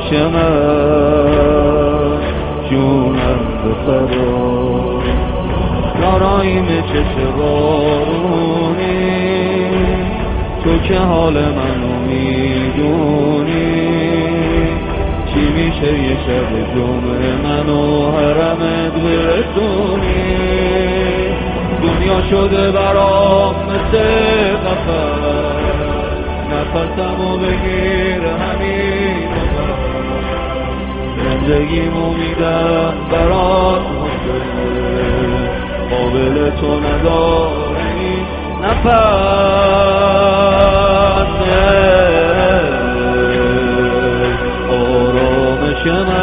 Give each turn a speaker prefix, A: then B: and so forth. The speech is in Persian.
A: آرامش من جونم بخرا یارایم چه بارونی تو که حال منو میدونی چی میشه یه شب جمعه منو حرمت برسونی دنیا شده برام مثل قفس نفسمو بگیر همین زندگیمو میدم برات قابل تو نداره این نفس آرامش من